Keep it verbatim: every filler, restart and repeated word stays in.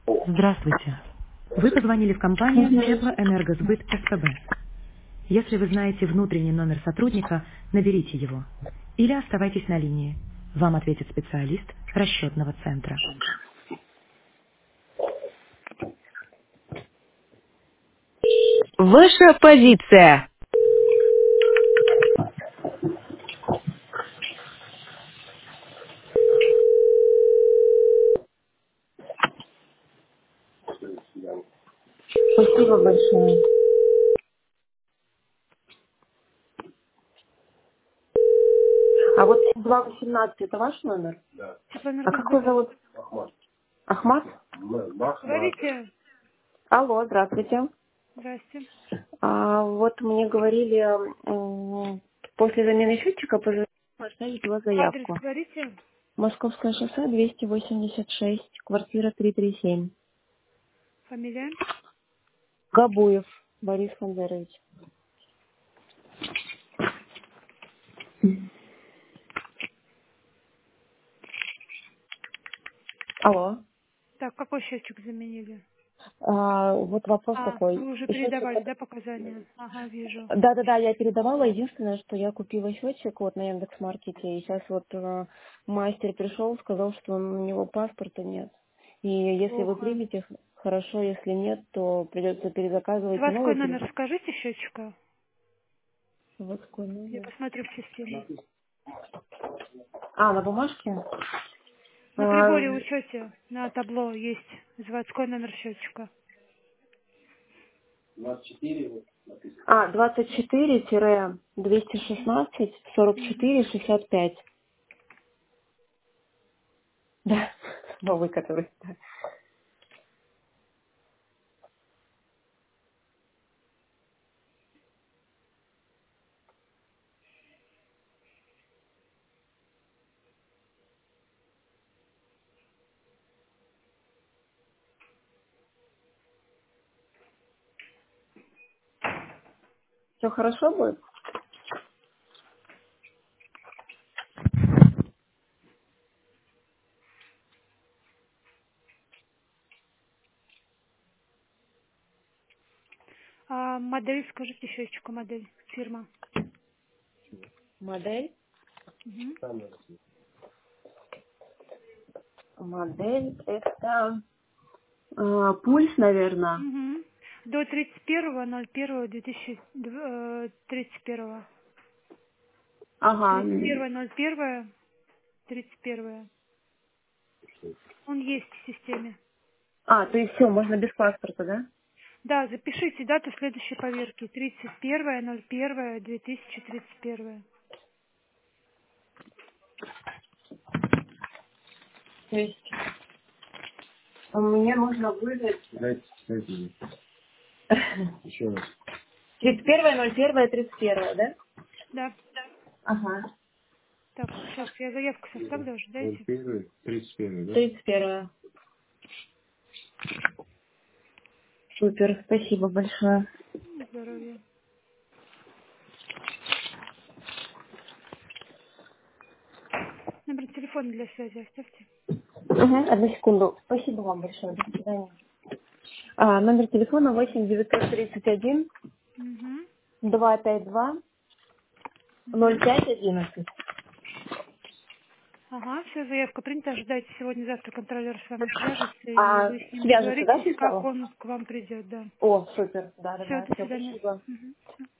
Здравствуйте. Вы позвонили в компанию Теплоэнергосбыт СПБ. Если вы знаете внутренний номер сотрудника, наберите его. Или оставайтесь на линии. Вам ответит специалист расчетного центра. Ваша позиция. Спасибо большое. А вот два восемнадцать это ваш номер? А как Теплоэнергосбыт. вы зовут? Ахмат? Говорите. Алло, здравствуйте. Здрасте. А, вот мне говорили, м, после замены счетчика позвонить, оставить его Адрес заявку. говорите. Московское шоссе двести восемьдесят шесть, квартира триста тридцать семь. Фамилия. Габуев Борис Ханзарович. Алло. Так, какой счетчик заменили? А, вот вопрос А, такой. вы уже Счетчик передавали, это- да, показания? Ага, вижу. Да-да-да, я передавала. Единственное, что я купила счетчик вот на Яндекс.Маркете, и сейчас вот э, мастер пришел, сказал, что у него паспорта нет. И если вы Плохо. примете, х- хорошо, если нет, то придется перезаказывать Заводской новый. номер Перез... скажите счетчика. Заводской Я номер. посмотрю в системе. А, на бумажке? На А, приборе учете, на табло есть заводской номер счетчика. а двадцать четыре двести шестнадцать сорок четыре шестьдесят пять. Да, новый который. Да. Все хорошо будет? А модель скажите счетчика, модель, фирма. Модель? Угу. Модель это а, пульс, наверное. Угу. До тридцать первого ноль первого две тысячи тридцать первого. Ага. тридцать первое ноль первое тридцать первое. Он есть в системе. А, то есть все, можно без паспорта, да? Да, запишите дату следующей поверки. тридцать первое ноль первое две тысячи тридцать первое. То есть мне нужно выдать... тридцать первое ноль первое тридцать первое, да? Да. Ага. Так, сейчас я заявку составлю, ожидайте. тридцать первое. Супер, спасибо большое. Здоровья. Номер телефона для связи оставьте. Угу, одну секунду. Спасибо вам большое. До свидания. А, номер телефона восемь девятьсот тридцать один Угу. два пять два ноль Угу. пять одиннадцать. Ага, все, заявка принята. Ожидайте сегодня-завтра контролер с вами свяжется, и А вы с ним свяжется, да, договоритесь, как писала? он к вам придет, да. О, супер. Все, Да-да-да. до Все, свидания. спасибо. Мгм. Всё.